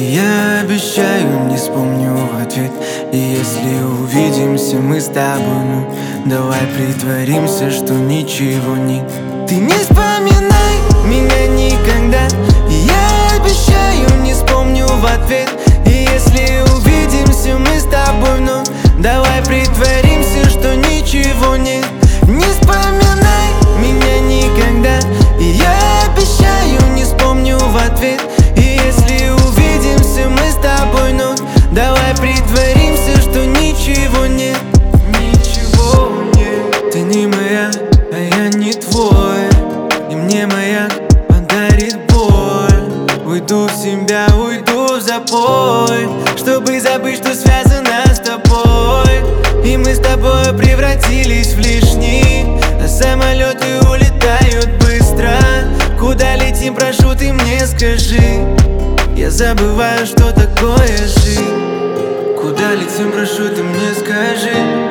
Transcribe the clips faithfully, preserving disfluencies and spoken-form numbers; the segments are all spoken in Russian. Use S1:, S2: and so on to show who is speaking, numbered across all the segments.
S1: я обещаю, не вспомню в ответ. И если увидимся мы с тобой, ну давай притворимся, что ничего не. Ты не вспоминай меня никогда. И я обещаю, не вспомню в ответ. И если увидимся мы с тобой, ну давай притворимся, что ничего нет. Не вспоминай меня никогда. И я обещаю, не вспомню в ответ. И если увидимся мы с тобой, ну давай притворимся, что ничего нет. Ничего нет. Ты не моя, а я не твой. И мне маяк подарит боль. Уйду в себя, уйду в запой, чтобы забыть, что связано с тобой. И мы с тобой превратились в лишний, а самолеты улетают быстро. Куда летим, прошу, ты мне скажи. Я забываю, что такое жизнь. Куда летим, прошу, ты мне скажи.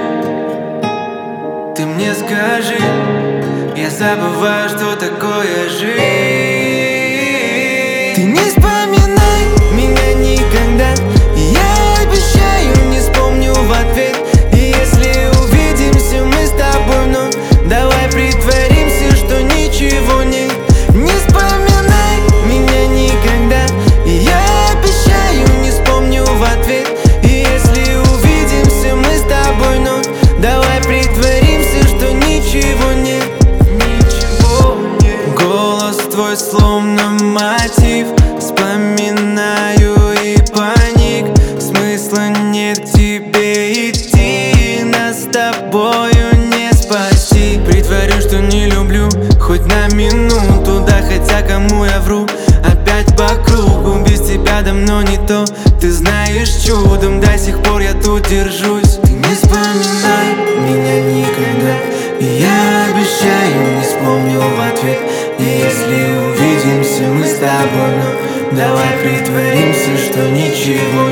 S1: Ты мне скажи. Я забываю, что такое жизнь. Ты не вспоминай меня никогда. И я обещаю, не вспомню в ответ. И если увидимся мы с тобой, ну давай притворимся, что ничего нет. Не вспоминай меня никогда. И я обещаю, не вспомню в ответ. И если увидимся мы с тобой, ну давай притворимся, что ничего нет. Ничего нет. Голос твой словно мотив. Вспоминаю и паник. Смысла нет тебе идти. Нас с тобою не спасти. Притворю, что не люблю хоть на минуту, да, хотя кому я вру. Опять по кругу, без тебя давно не то. Ты знаешь, чудом до сих пор я тут держусь. Ты не вспоминай меня никогда. И я обещаю, не вспомню в ответ. И если увидимся мы с тобой, ну давай притворимся, что ничего